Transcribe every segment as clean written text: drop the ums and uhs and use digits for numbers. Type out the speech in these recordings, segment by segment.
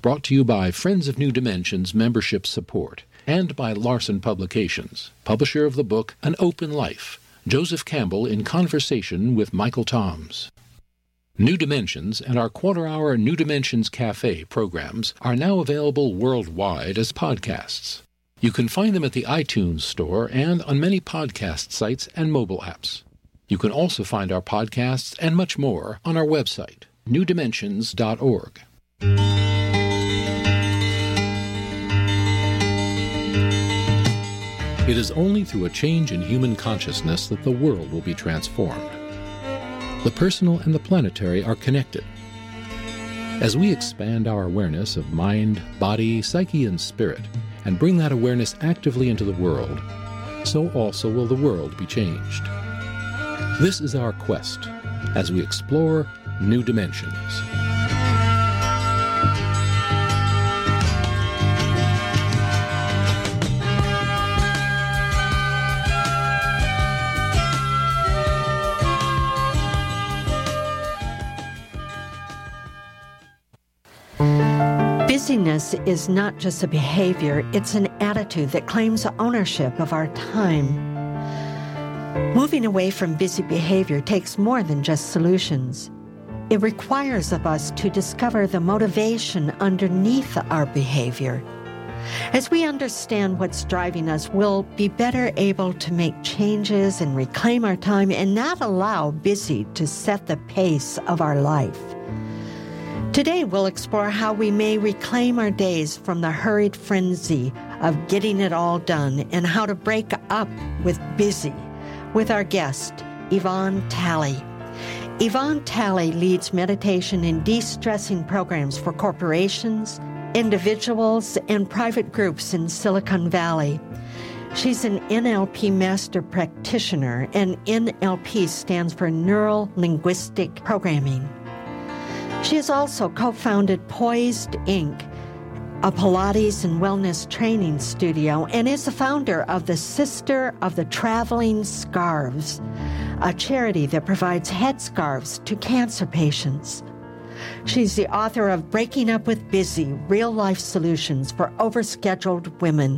brought to you by Friends of New Dimensions membership support and by Larson Publications, publisher of the book An Open Life, Joseph Campbell in conversation with Michael Toms. New Dimensions and our quarter-hour New Dimensions Cafe programs are now available worldwide as podcasts. You can find them at the iTunes Store and on many podcast sites and mobile apps. You can also find our podcasts and much more on our website, newdimensions.org. It is only through a change in human consciousness that the world will be transformed. The personal and the planetary are connected. As we expand our awareness of mind, body, psyche, and spirit, and bring that awareness actively into the world, so also will the world be changed. This is our quest as we explore new dimensions. Busyness is not just a behavior, it's an attitude that claims ownership of our time. Moving away from busy behavior takes more than just solutions. It requires of us to discover the motivation underneath our behavior. As we understand what's driving us, we'll be better able to make changes and reclaim our time and not allow busy to set the pace of our life. Today, we'll explore how we may reclaim our days from the hurried frenzy of getting it all done and how to break up with busy with our guest, Yvonne Talley. Yvonne Talley leads meditation and de-stressing programs for corporations, individuals, and private groups in Silicon Valley. She's an NLP master practitioner, and NLP stands for Neuro Linguistic Programming. She has also co-founded Poised, Inc., a Pilates and wellness training studio, and is the founder of the Sister of the Traveling Scarves, a charity that provides headscarves to cancer patients. She's the author of Breaking Up with Busy, Real-Life Solutions for Overscheduled Women.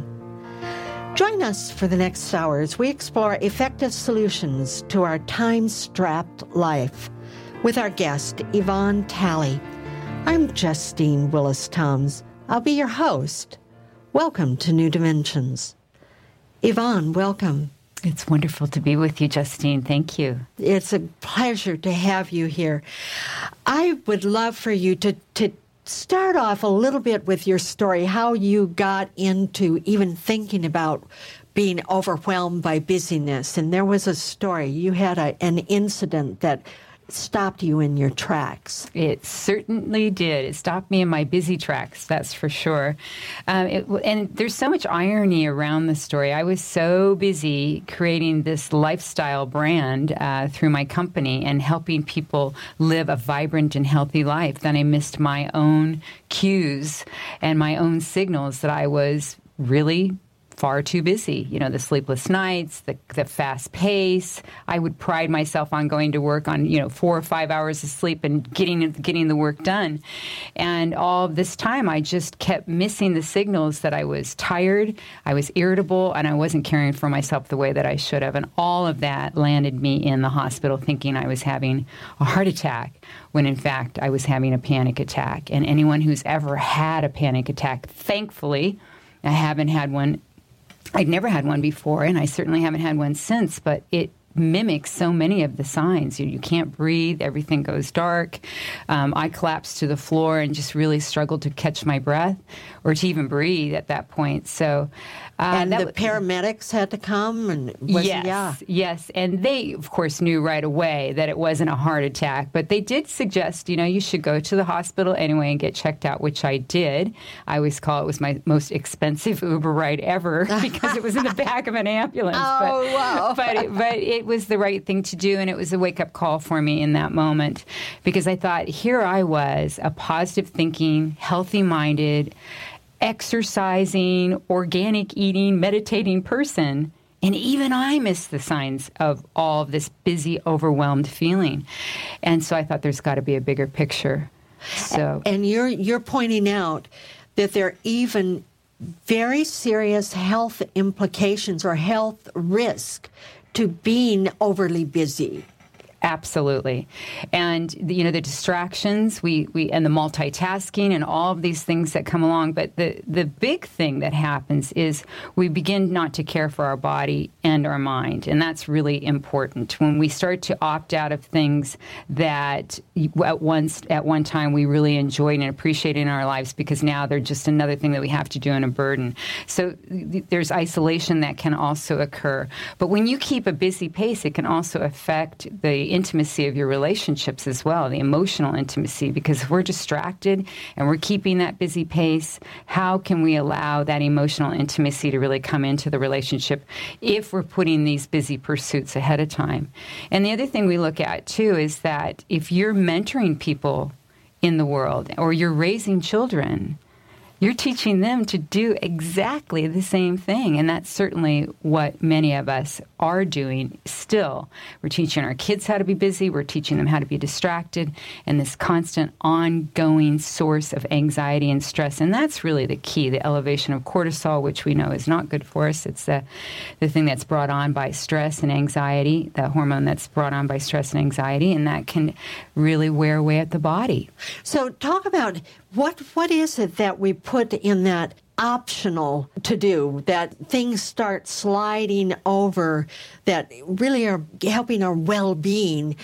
Join us for the next hour as we explore effective solutions to our time-strapped life with our guest, Yvonne Talley. I'm Justine Willis-Toms. I'll be your host. Welcome to New Dimensions. Yvonne, welcome. It's wonderful to be with you, Justine. Thank you. It's a pleasure to have you here. I would love for you to start off a little bit with your story, how you got into even thinking about being overwhelmed by busyness. And there was a story. You had an incident that stopped you in your tracks. It certainly did. It stopped me in my busy tracks, that's for sure. And there's so much irony around the story. I was so busy creating this lifestyle brand through my company and helping people live a vibrant and healthy life that I missed my own cues and my own signals that I was really far too busy. You know, the sleepless nights, the fast pace. I would pride myself on going to work on, 4 or 5 hours of sleep and getting the work done. And all this time, I just kept missing the signals that I was tired, I was irritable, and I wasn't caring for myself the way that I should have. And all of that landed me in the hospital thinking I was having a heart attack, when in fact I was having a panic attack. And anyone who's ever had a panic attack, thankfully, I haven't had one. I'd never had one before, and I certainly haven't had one since, but it mimics so many of the signs. You can't breathe. Everything goes dark. I collapsed to the floor and just really struggled to catch my breath or to even breathe at that point. So, and the paramedics had to come? Yes. And they, of course, knew right away that it wasn't a heart attack. But they did suggest, you should go to the hospital anyway and get checked out, which I did. I always call it was my most expensive Uber ride ever because it was in the back of an ambulance. Wow. But it was the right thing to do, and it was a wake-up call for me in that moment because I thought, here I was, a positive thinking, healthy-minded, exercising, organic eating, meditating person, and even I missed the signs of all of this busy, overwhelmed feeling. And so I thought there's got to be a bigger picture. So, and you're pointing out that there are even very serious health implications or health risk to being overly busy. Absolutely. And, the distractions, we and the multitasking and all of these things that come along. But the big thing that happens is we begin not to care for our body and our mind. And that's really important. When we start to opt out of things that at one time we really enjoyed and appreciated in our lives, because now they're just another thing that we have to do and a burden. So there's isolation that can also occur. But when you keep a busy pace, it can also affect the intimacy of your relationships as well, the emotional intimacy, because if we're distracted and we're keeping that busy pace, how can we allow that emotional intimacy to really come into the relationship if we're putting these busy pursuits ahead of time? And the other thing we look at, too, is that if you're mentoring people in the world or you're raising children, you're teaching them to do exactly the same thing. And that's certainly what many of us are doing still. We're teaching our kids how to be busy. We're teaching them how to be distracted, and this constant ongoing source of anxiety and stress. And that's really the key, the elevation of cortisol, which we know is not good for us. It's the thing that's brought on by stress and anxiety, the hormone that's brought on by stress and anxiety, and that can really wear away at the body. So talk about what is it that we put in that optional to do, that things start sliding over that really are helping our well-being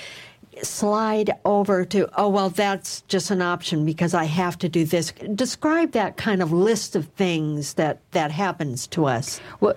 slide over to, oh, well, that's just an option because I have to do this. Describe that kind of list of things that happens to us. Well,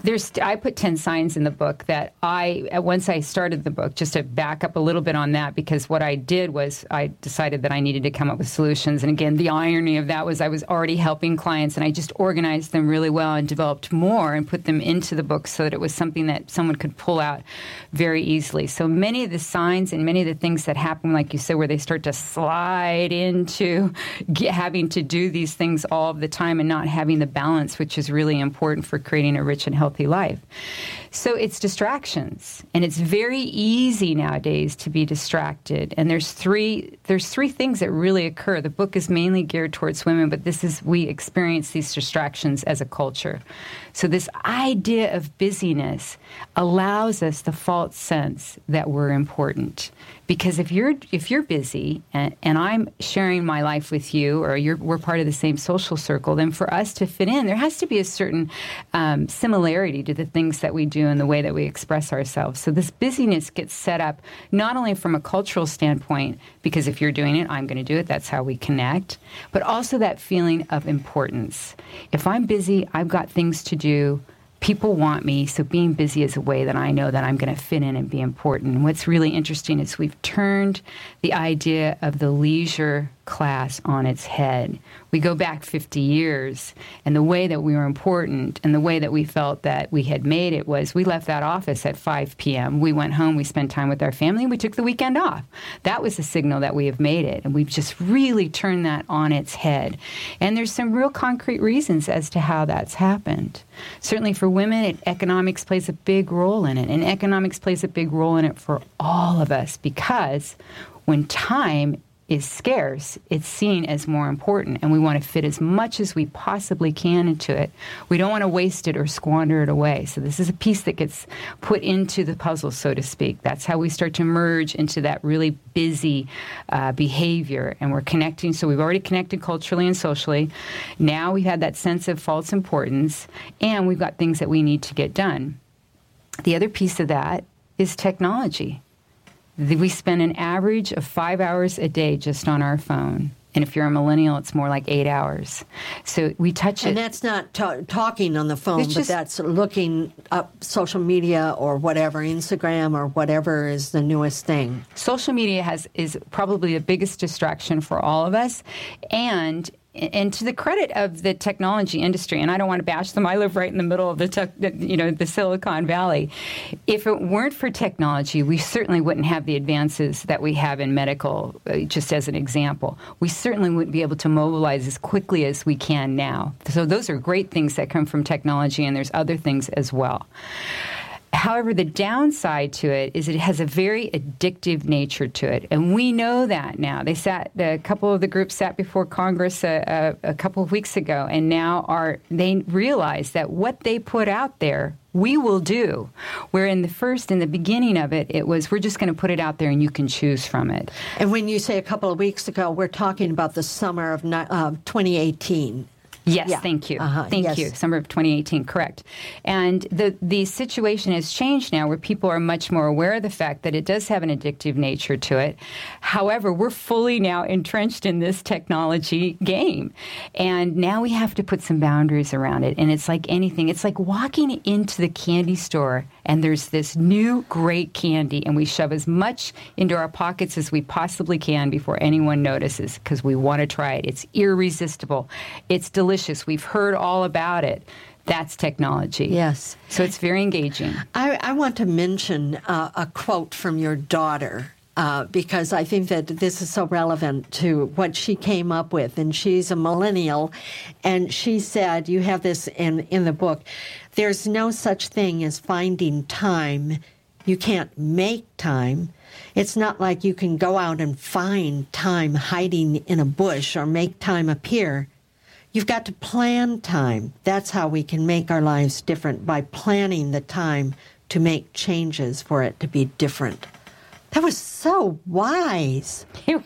I put 10 signs in the book that once I started the book, just to back up a little bit on that, because what I did was I decided that I needed to come up with solutions. And again, the irony of that was I was already helping clients, and I just organized them really well and developed more and put them into the book so that it was something that someone could pull out very easily. So many of the signs and many of the things that happen, like you said, where they start to slide into having to do these things all of the time and not having the balance, which is really important for creating a rich and healthy life. So it's distractions, and it's very easy nowadays to be distracted. And there's three things that really occur. The book is mainly geared towards women, but we experience these distractions as a culture. So this idea of busyness allows us the false sense that we're important. Because if you're busy and I'm sharing my life with you, or we're part of the same social circle, then for us to fit in, there has to be a certain similarity to the things that we do and the way that we express ourselves. So this busyness gets set up not only from a cultural standpoint, because if you're doing it, I'm going to do it. That's how we connect. But also that feeling of importance. If I'm busy, I've got things to do. People want me, so being busy is a way that I know that I'm going to fit in and be important. And what's really interesting is we've turned the idea of the leisure class on its head. We go back 50 years, and the way that we were important and the way that we felt that we had made it was we left that office at 5 p.m. We went home, we spent time with our family, we took the weekend off. That was the signal that we have made it, and we've just really turned that on its head. And there's some real concrete reasons as to how that's happened. Certainly for women, economics plays a big role in it, and economics plays a big role in it for all of us, because when time is scarce, it's seen as more important, and we want to fit as much as we possibly can into it. We don't want to waste it or squander it away. So this is a piece that gets put into the puzzle, so to speak. That's how we start to merge into that really busy behavior, and we're connecting. So we've already connected culturally and socially. Now we've had that sense of false importance, and we've got things that we need to get done. The other piece of that is technology. We spend an average of 5 hours a day just on our phone. And if you're a millennial, it's more like 8 hours. So we touch it. And that's not talking on the phone, but that's looking up social media or whatever, Instagram or whatever is the newest thing. Social media is probably the biggest distraction for all of us. And to the credit of the technology industry, and I don't want to bash them, I live right in the middle of the Silicon Valley. If it weren't for technology, we certainly wouldn't have the advances that we have in medical, just as an example. We certainly wouldn't be able to mobilize as quickly as we can now. So those are great things that come from technology, and there's other things as well. However, the downside to it is it has a very addictive nature to it. And we know that now. A couple of the groups sat before Congress a couple of weeks ago, and now they realize that what they put out there, we will do. Where in the beginning of it, it was, we're just going to put it out there and you can choose from it. And when you say a couple of weeks ago, we're talking about the summer of 2018. Yes, yeah. Thank you. Yes. You. Summer of 2018, correct. And the situation has changed now where people are much more aware of the fact that it does have an addictive nature to it. However, we're fully now entrenched in this technology game. And now we have to put some boundaries around it. And it's like anything. It's like walking into the candy store and there's this new great candy and we shove as much into our pockets as we possibly can before anyone notices because we want to try it. It's irresistible. It's delicious. We've heard all about it. That's technology. Yes. So it's very engaging. I want to mention a quote from your daughter because I think that this is so relevant to what she came up with. And she's a millennial. And she said, you have this in the book, there's no such thing as finding time. You can't make time. It's not like you can go out and find time hiding in a bush or make time appear. You've got to plan time. That's how we can make our lives different, by planning the time to make changes for it to be different. That was so wise. It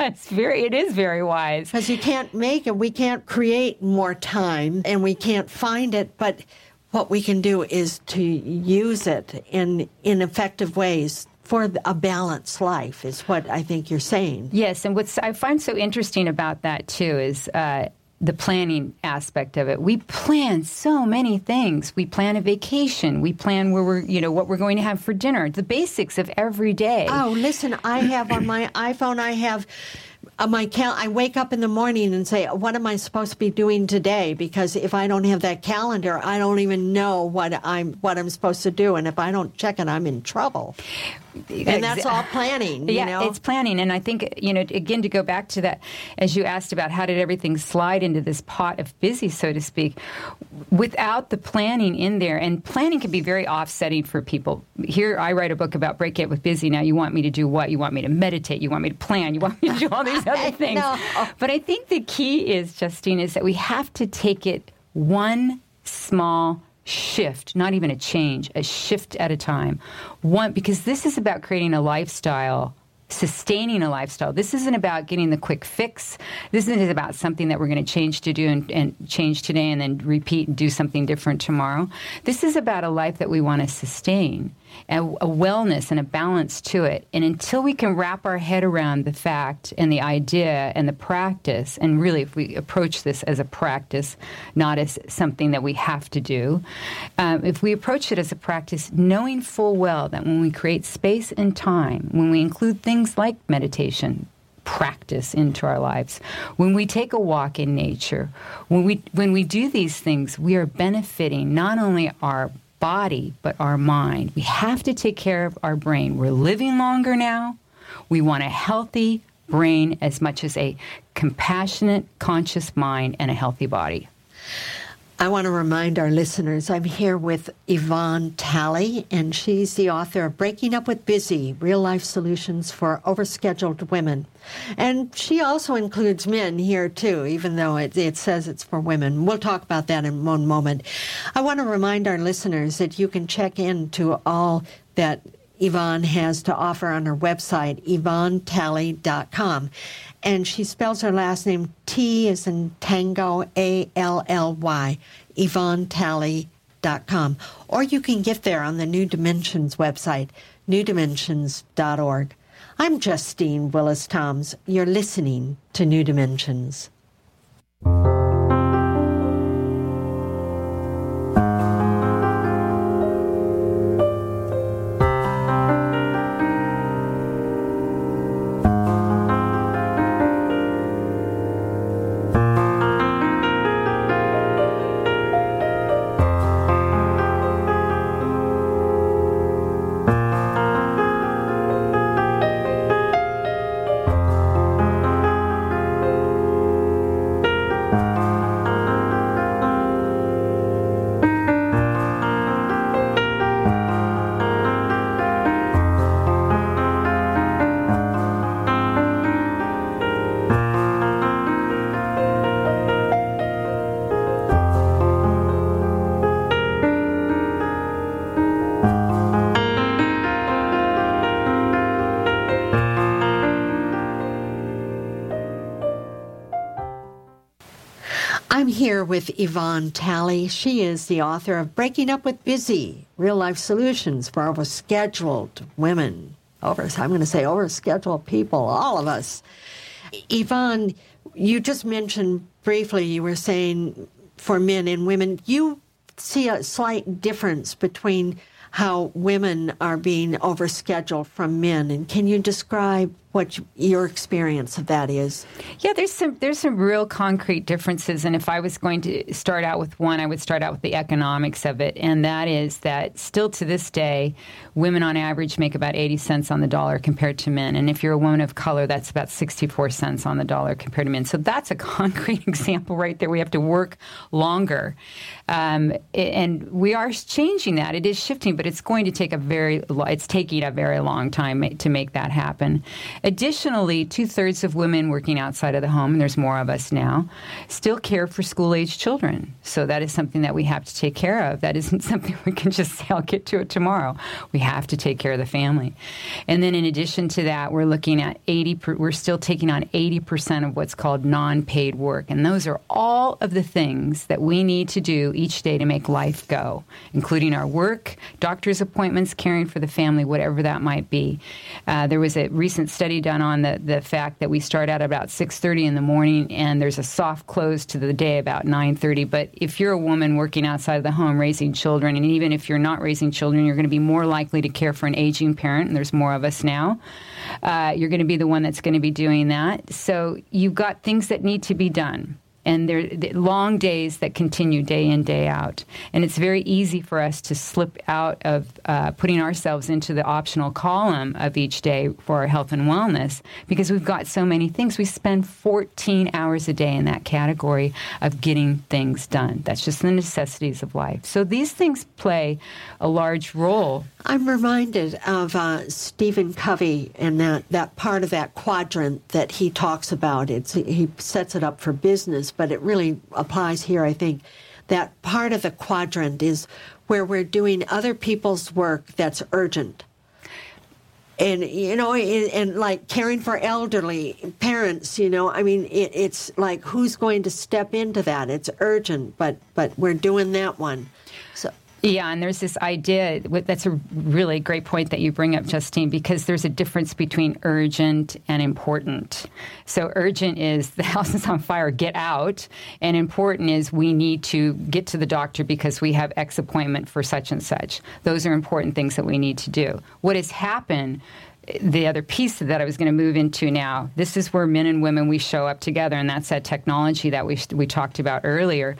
is very wise. Because you can't make it. We can't create more time, and we can't find it, but what we can do is to use it in effective ways for a balanced life, is what I think you're saying. Yes, and what I find so interesting about that, too, is the planning aspect of it. We plan so many things. We plan a vacation. We plan where what we're going to have for dinner. The basics of every day. Oh, listen, I have on my iPhone, I have I wake up in the morning and say, what am I supposed to be doing today? Because if I don't have that calendar, I don't even know what I'm supposed to do. And if I don't check it, I'm in trouble. And that's all planning, it's planning. And I think, again, to go back to that, as you asked about how did everything slide into this pot of busy, so to speak, without the planning in there, and planning can be very offsetting for people. Here, I write a book about Break It with Busy. Now, you want me to do what? You want me to meditate. You want me to plan. You want me to do all these other things. But I think the key is, Justine, is that we have to take it one small shift, not even a change, a shift at a time. Because this is about creating a lifestyle, sustaining a lifestyle. This isn't about getting the quick fix. This isn't about something that we're going to change to do and change today and then repeat and do something different tomorrow. This is about a life that we want to sustain, a wellness and a balance to it. And until we can wrap our head around the fact and the idea and the practice, and really if we approach this as a practice, not as something that we have to do, if we approach it as a practice, knowing full well that when we create space and time, when we include things like meditation, practice into our lives, when we take a walk in nature, when we do these things, we are benefiting not only our body, but our mind. We have to take care of our brain. We're living longer now. We want a healthy brain as much as a compassionate, conscious mind and a healthy body. I want to remind our listeners, I'm here with Yvonne Talley, and she's the author of Breaking Up with Busy, Real-Life Solutions for Overscheduled Women. And she also includes men here, too, even though it says it's for women. We'll talk about that in one moment. I want to remind our listeners that you can check into all that Yvonne has to offer on her website, YvonneTalley.com. And she spells her last name T as in Tango, A-L-L-Y, YvonneTalley.com. Or you can get there on the New Dimensions website, newdimensions.org. I'm Justine Willis-Toms. You're listening to New Dimensions. I'm here with Yvonne Talley. She is the author of Breaking Up with Busy, Real-Life Solutions for Overscheduled Women. Overscheduled people, all of us. Yvonne, you just mentioned briefly, you were saying for men and women, you see a slight difference between how women are being overscheduled from men. And can you describe what your experience of that is? Yeah, there's some real concrete differences. And if I was going to start out with one, I would start out with the economics of it. And that is that still to this day, women on average make about 80 cents on the dollar compared to men. And if you're a woman of color, that's about 64 cents on the dollar compared to men. So that's a concrete example right there. We have to work longer. And we are changing that. It is shifting, but it's going to take it's taking a very long time to make that happen. Additionally, 2/3 of women working outside of the home, and there's more of us now, still care for school-age children. So that is something that we have to take care of. That isn't something we can just say, I'll get to it tomorrow. We have to take care of the family. And then in addition to that, we're looking at we're still taking on 80% of what's called non-paid work. And those are all of the things that we need to do each day to make life go, including our work, doctor's appointments, caring for the family, whatever that might be. There was a recent study done on the fact that we start out about 6:30 in the morning and there's a soft close to the day about 9:30. But if you're a woman working outside of the home raising children, and even if you're not raising children, you're going to be more likely to care for an aging parent, and there's more of us now. You're going to be the one that's going to be doing that. So you've got things that need to be done. And they're long days that continue day in, day out. And it's very easy for us to slip out of putting ourselves into the optional column of each day for our health and wellness because we've got so many things. We spend 14 hours a day in that category of getting things done. That's just the necessities of life. So these things play a large role. I'm reminded of Stephen Covey and that part of that quadrant that he talks about. He sets it up for business, but it really applies here, I think. That part of the quadrant is where we're doing other people's work that's urgent. And, and like caring for elderly parents, it's like who's going to step into that? It's urgent, but we're doing that one. So. Yeah, and there's this idea, that's a really great point that you bring up, Justine, because there's a difference between urgent and important. So urgent is the house is on fire, get out, and important is we need to get to the doctor because we have X appointment for such and such. Those are important things that we need to do. What has happened, the other piece that I was going to move into now, this is where men and women, we show up together, and that's that technology that we talked about earlier.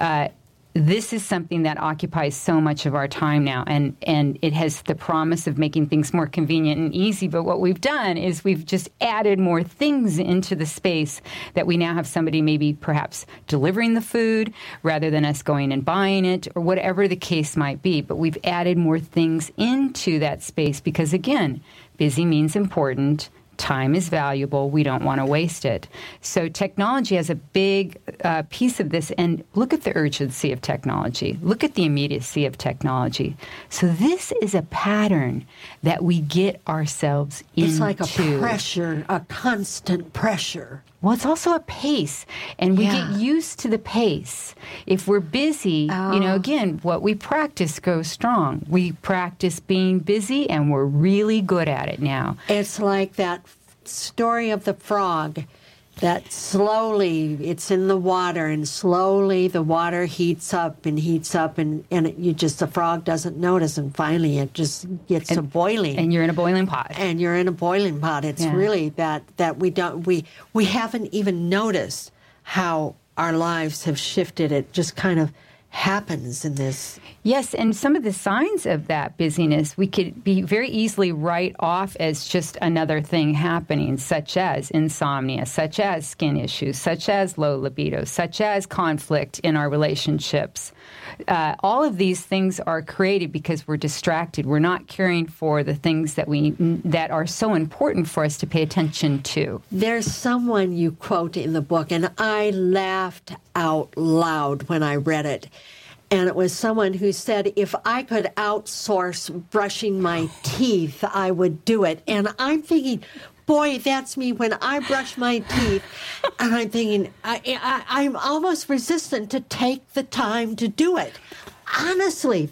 This is something that occupies so much of our time now, and it has the promise of making things more convenient and easy. But what we've done is we've just added more things into the space that we now have somebody maybe perhaps delivering the food rather than us going and buying it or whatever the case might be. But we've added more things into that space because, again, busy means important. Time is valuable. We don't want to waste it. So technology has a big piece of this. And look at the urgency of technology. Look at the immediacy of technology. So this is a pattern that we get ourselves into. It's like a pressure, a constant pressure. Well, it's also a pace, and we get used to the pace. If we're busy, again, what we practice goes strong. We practice being busy, and we're really good at it now. It's like that story of the frog that slowly it's in the water, and slowly the water heats up, and the frog doesn't notice, and finally it just gets to boiling. And you're in a boiling pot. It's really that we haven't even noticed how our lives have shifted. It just kind of happens in this. Yes, and some of the signs of that busyness we could be very easily write off as just another thing happening, such as insomnia, such as skin issues, such as low libido, such as conflict in our relationships. All of these things are created because we're distracted. We're not caring for the things that are so important for us to pay attention to. There's someone you quote in the book, and I laughed out loud when I read it. And it was someone who said, if I could outsource brushing my teeth, I would do it. And I'm thinking, Boy, that's me when I brush my teeth. And I'm thinking, I'm almost resistant to take the time to do it. Honestly,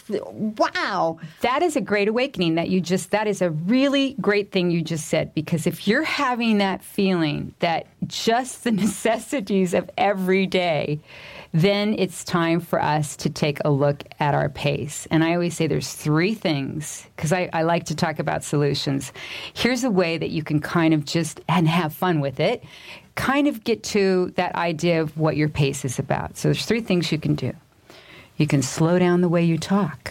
wow. That is a great awakening that is a really great thing you just said, because if you're having that feeling that just the necessities of every day, then it's time for us to take a look at our pace. And I always say there's 3 things, because I like to talk about solutions. Here's a way that you can kind of just, and have fun with it, kind of get to that idea of what your pace is about. So there's 3 things you can do. You can slow down the way you talk.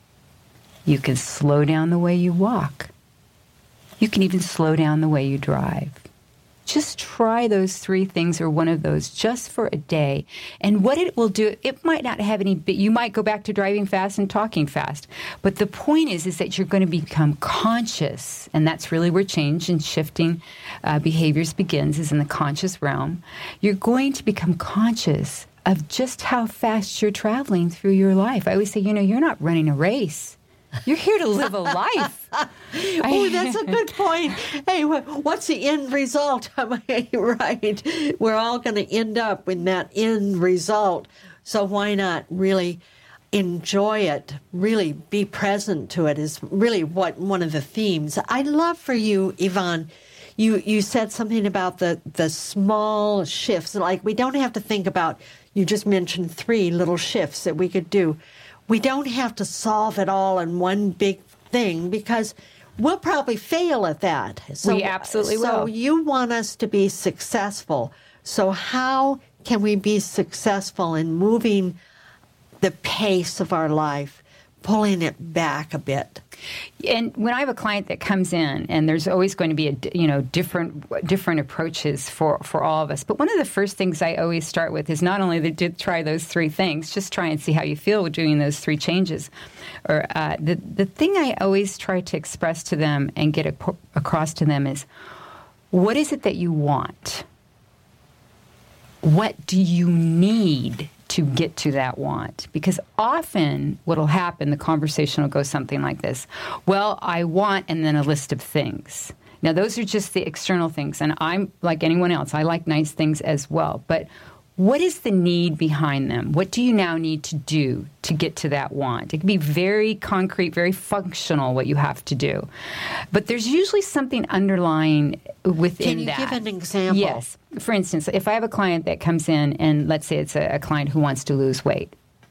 You can slow down the way you walk. You can even slow down the way you drive. Just try those 3 things or one of those just for a day. And what it will do, it might not have any, you might go back to driving fast and talking fast. But the point is that you're going to become conscious. And that's really where change and shifting behaviors begins, is in the conscious realm. You're going to become conscious of just how fast you're traveling through your life. I always say, you're not running a race. You're here to live a life. Oh, that's a good point. Hey, what's the end result? Right. We're all going to end up in that end result. So why not really enjoy it, really be present to it is really one of the themes. I'd love for you, Yvonne, you said something about the small shifts. Like, we don't have to think about, you just mentioned 3 little shifts that we could do. We don't have to solve it all in one big thing, because we'll probably fail at that. So, we absolutely will. So you want us to be successful. So how can we be successful in moving the pace of our life, pulling it back a bit? And when I have a client that comes in, and there's always going to be different approaches for all of us. But one of the first things I always start with is not only to try those 3 things, just try and see how you feel with doing those 3 changes. Or the thing I always try to express to them and get across to them is, what is it that you want? What do you need to get to that want? Because often what will happen, the conversation will go something like this. Well, I want, and then a list of things. Now, those are just the external things. And I'm like anyone else. I like nice things as well. But what is the need behind them? What do you now need to do to get to that want? It can be very concrete, very functional, what you have to do. But there's usually something underlying within that. Can you give an example? Yes. For instance, if I have a client that comes in, and let's say it's a client who wants to lose weight.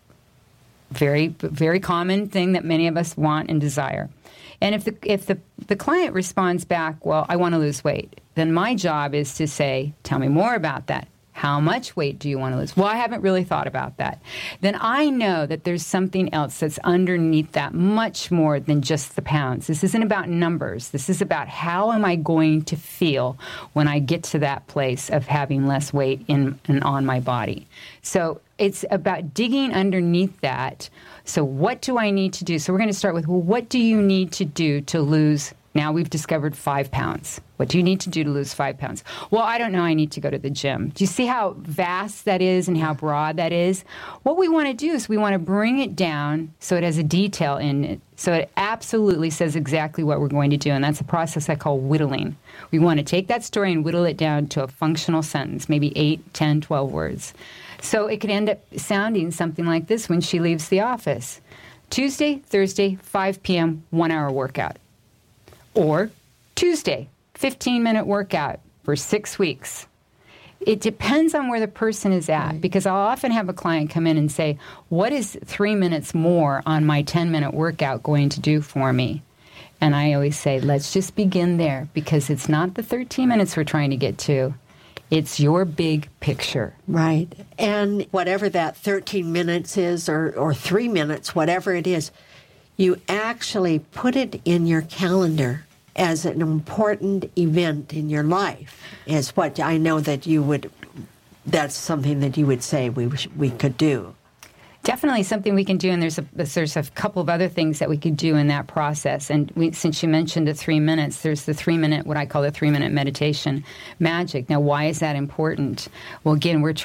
Very, very common thing that many of us want and desire. And if the client responds back, well, I want to lose weight, then my job is to say, tell me more about that. How much weight do you want to lose? Well, I haven't really thought about that. Then I know that there's something else that's underneath that, much more than just the pounds. This isn't about numbers. This is about, how am I going to feel when I get to that place of having less weight in and on my body? So it's about digging underneath that. So what do I need to do? So we're going to start with, well, what do you need to do to lose? Now we've discovered 5 pounds. What do you need to do to lose 5 pounds? Well, I don't know. I need to go to the gym. Do you see how vast that is and how broad that is? What we want to do is we want to bring it down so it has a detail in it, so it absolutely says exactly what we're going to do. And that's a process I call whittling. We want to take that story and whittle it down to a functional sentence, maybe 8, 10, 12 words. So it could end up sounding something like this when she leaves the office. Tuesday, Thursday, 5 p.m., 1-hour workout. Or Tuesday, 15-minute workout for 6 weeks. It depends on where the person is at, right. Because I'll often have a client come in and say, what is 3 minutes more on my 10-minute workout going to do for me? And I always say, let's just begin there, because it's not the 13 minutes we're trying to get to. It's your big picture. Right. And whatever that 13 minutes is, or 3 minutes, whatever it is, you actually put it in your calendar as an important event in your life, is what I know that you would, that's something that you would say we could do. Definitely something we can do, and there's a couple of other things that we could do in that process. And since you mentioned the 3 minutes, there's the 3-minute, what I call the 3-minute meditation magic. Now, why is that important? Well, again, where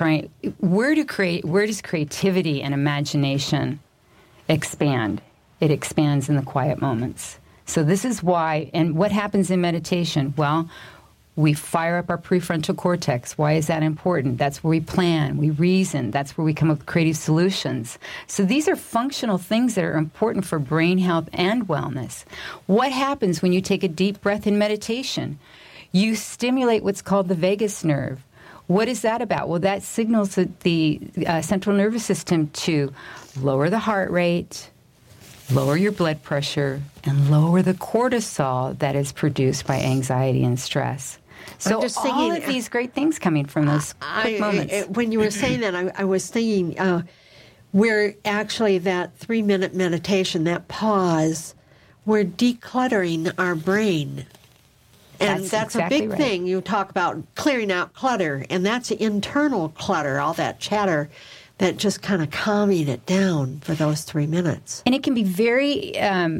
does creativity and imagination expand? It expands in the quiet moments. So this is why, and what happens in meditation? Well, we fire up our prefrontal cortex. Why is that important? That's where we plan, we reason. That's where we come up with creative solutions. So these are functional things that are important for brain health and wellness. What happens when you take a deep breath in meditation? You stimulate what's called the vagus nerve. What is that about? Well, that signals the central nervous system to lower the heart rate, lower your blood pressure, and lower the cortisol that is produced by anxiety and stress. So all of these great things coming from those quick moments. When you were saying that, I was thinking we're actually that 3-minute meditation, that pause, we're decluttering our brain. And that's exactly a big thing. You talk about clearing out clutter, and that's internal clutter, all that chatter, that just kind of calming it down for those 3 minutes. And it can be very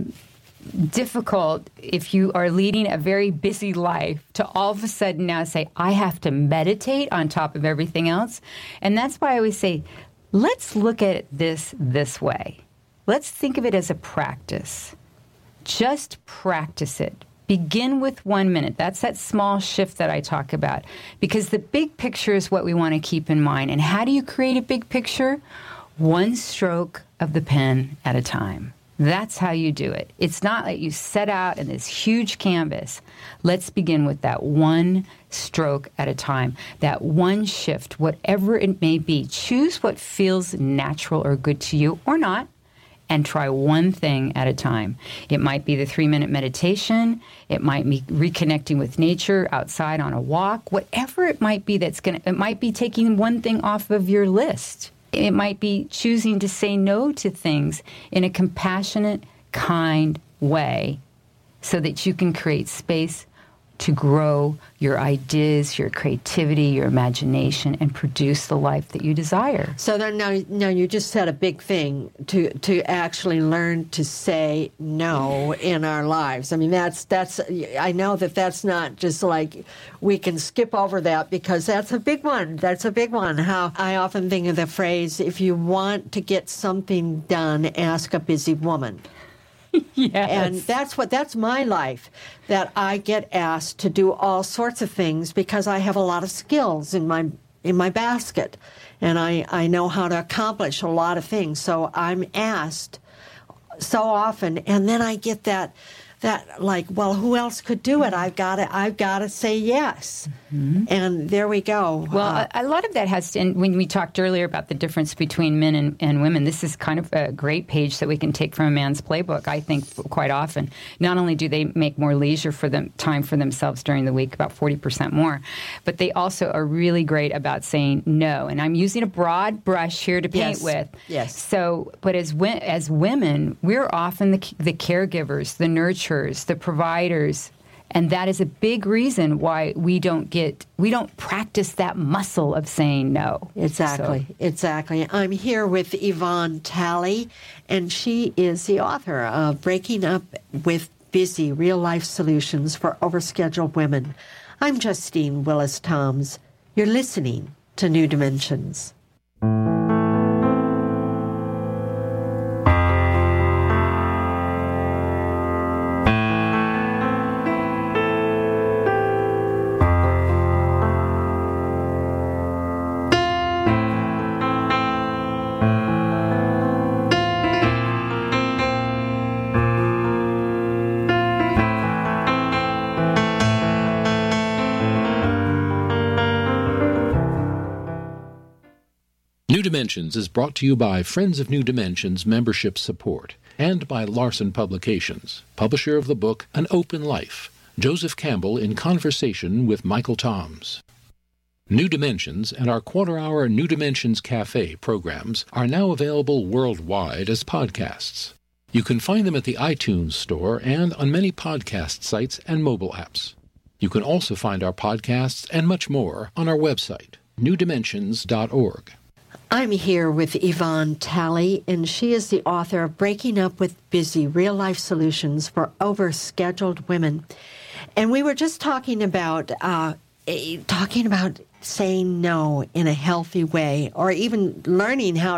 difficult if you are leading a very busy life to all of a sudden now say, I have to meditate on top of everything else. And that's why I always say, let's look at this way. Let's think of it as a practice. Just practice it. Begin with 1 minute. That's that small shift that I talk about. Because the big picture is what we want to keep in mind. And how do you create a big picture? One stroke of the pen at a time. That's how you do it. It's not like you set out in this huge canvas. Let's begin with that one stroke at a time, that one shift, whatever it may be. Choose what feels natural or good to you or not, and try one thing at a time. It might be the 3-minute meditation. It might be reconnecting with nature outside on a walk. Whatever it might be it might be taking one thing off of your list. It might be choosing to say no to things in a compassionate, kind way so that you can create space to grow your ideas, your creativity, your imagination, and produce the life that you desire. So then now you just said a big thing to actually learn to say no in our lives. I mean, that's I know that's not just like we can skip over that because that's a big one. That's a big one. How I often think of the phrase, if you want to get something done, ask a busy woman. Yes. And that's my life, that I get asked to do all sorts of things because I have a lot of skills in my basket, and I know how to accomplish a lot of things. So I'm asked so often, and then I get that like, well, who else could do it? I've got to say yes. Mm-hmm. And there we go. Well, a lot of that has to, and when we talked earlier about the difference between men and women, this is kind of a great page that we can take from a man's playbook, I think, quite often. Not only do they make more leisure for them, time for themselves during the week, about 40% more, but they also are really great about saying no. And I'm using a broad brush here to paint with. Yes. So, but as women, we're often the caregivers, the nurturers, the providers, and that is a big reason why we don't practice that muscle of saying no. Exactly. I'm here with Yvonne Talley, and she is the author of Breaking Up with Busy: Real-Life Solutions for Overscheduled Women. I'm Justine Willis-Toms. You're listening to New Dimensions. New Dimensions is brought to you by Friends of New Dimensions membership support and by Larson Publications, publisher of the book An Open Life, Joseph Campbell in conversation with Michael Toms. New Dimensions and our quarter-hour New Dimensions Cafe programs are now available worldwide as podcasts. You can find them at the iTunes Store and on many podcast sites and mobile apps. You can also find our podcasts and much more on our website, newdimensions.org. I'm here with Yvonne Talley, and she is the author of Breaking Up with Busy: Real-Life Solutions for Overscheduled Women. And we were just talking about saying no in a healthy way, or even learning how